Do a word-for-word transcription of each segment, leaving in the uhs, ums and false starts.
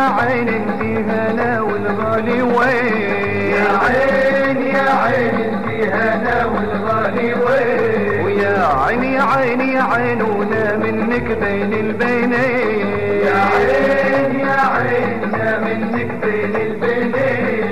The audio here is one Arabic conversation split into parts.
عين انتي هنا والغالي وين، يا عين يا عين انتي هنا والغالي وين، ويا عين يا عين يا عين ونا منك بين البينين، يا عين يا عين ونا منك بين البينين.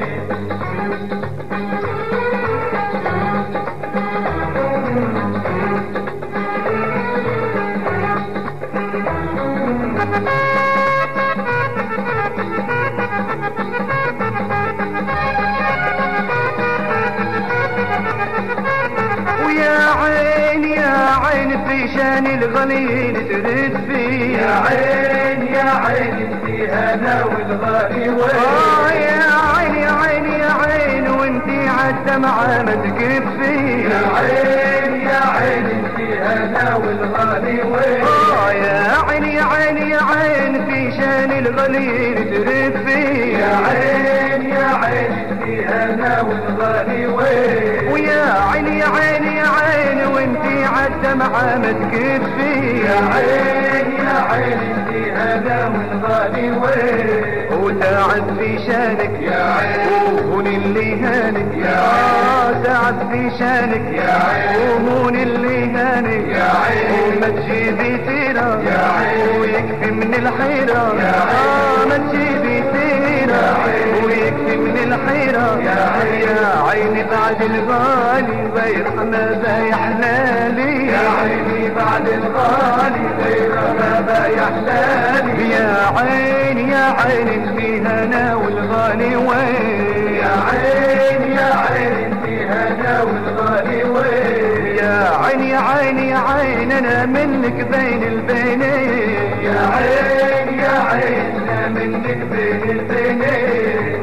ويا عين يا عين في شان الغليل ترد فيه، يا عين يا عين انتي هنا والغالي وين، آه يا عين يا عين يا عين وانتي عالدمعة ما تكفي، يا عين يا عين انتي هنا والغالي وين، آه يا عين يا عين يا عين في شان الغليل ترد فيه، يا عين يا عين انتي هنا والغالي وين، ويا عين يا عين يا عين وانتي عالدمعة ما تكفي، يا عين يا عين انتي هنا والغالي وين، وتعب في شانك يا عين وهون اللي هانك، يا آه تعب في شانك يا عين وهون اللي هانك، يا عين وما تجيبي سيرة يا عين ويكفي من الحيرة، يا عين آه ما تجيبي سيرة يا عين ويكفي من الحيرة، يا عين يا عيني بعد الغالي غير حمادة يا حلالي، يا عيني بعد الغالي غير ما يا حلالي، يا عين يا عين في هنا والغالي وين، يا عين يا عين انتي هنا والغالي وين، يا عين يا عين يا عين انا منك بين البينين، يا عين يا عين انا منك بين البينين.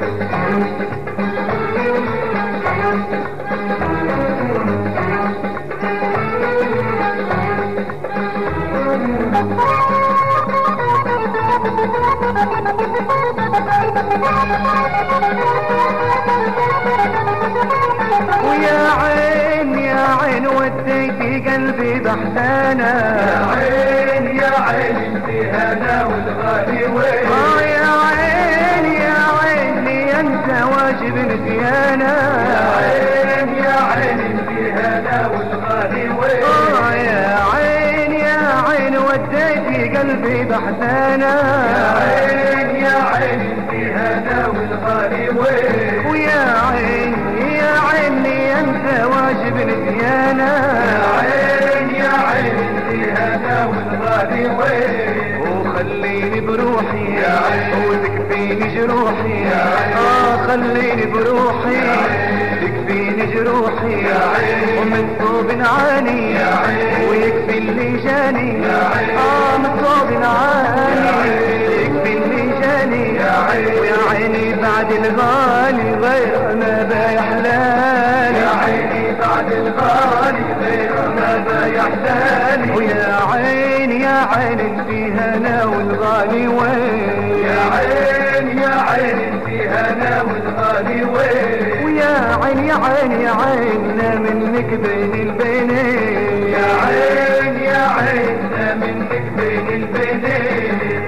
ويا عين يا عين وديتي قلبي بحزانة، يا عين يا عين انتي هنا والغالي وين، آه يا عين يا عين لي انت واجب نسيانة، يا عين يا عين انتي هنا والغالي وين، آه يا عين يا عين وديتي قلبي بحزانة، يا عين يا عين انتي هنا والغالي وين، ويا عين يا عين لي انت واجب نسيانة، يا عين يا عين انتي هنا والغالي وين، وخليني بروحي يا عين وتكفيني جروحي، يا عين اه خليني بروحي يا عين تكفيني جروحي، يا عين ومن صوب عاني يا عين ويكفي اللي جاني، يا عين اه من صوب يا عاني عين يكفي اللي جاني، يا عين ويا عيني بعد الغالي غير ما بايع حلالي، يا عيني بعد الغالي غير ما يا حلالي، ويا عين يا عين في هنا والغالي وين، يا عين يا عين انتي هنا والغالي وين، ويا عين يا عين يا عين لا منك بين البينين، يا عين يا عين لا منك بين البينين.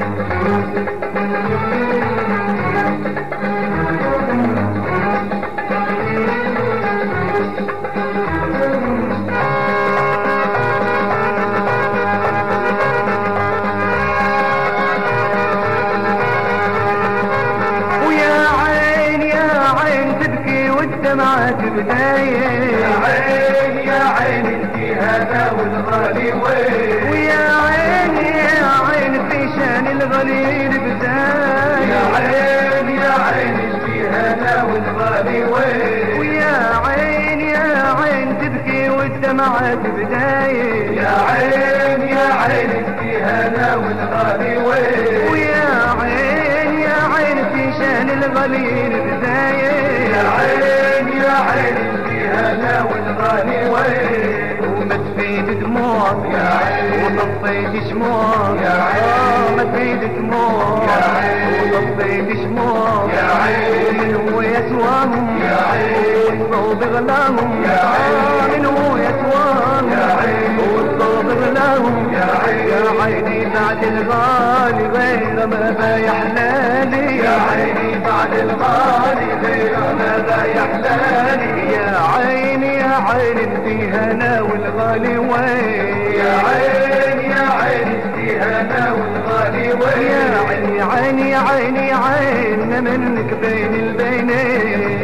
ويا عين يا عين تبكي والدمعة تبداية، يا عين يا عين انتي هنا والغالي وين، ويا عين يا عين في شان الغليل بداية، يا عين يا عين انتي هنا والغالي وين، ويا عين يا عين تبكي والدمعة تبداية، يا عين يا عين انتي هنا والغالي وين، ويا عين يا عين في شان الغليل بداية، يا عين يا عين انتي هنا والغالي وين، وما تفيد دموعك يا عين وطفيت شموعك، يا عين آه ما تفيد دموعك يا عين وطفيت شموعك، يا عين ومن هو يسواهم يا عين والصوب غلاهم، يا عين آه من هو يسواهم يا عين والصوب يغلاهم يا عيني يا عيني بعد الغالي غير ما يحلالي يا عيني بعد الغالي غير ماذا يحلالي يا عيني يا عيني في هنا والغالي وين يا عيني يا عيني في هنا والغالي وين يا عيني عيني عيني عين منك بين البينين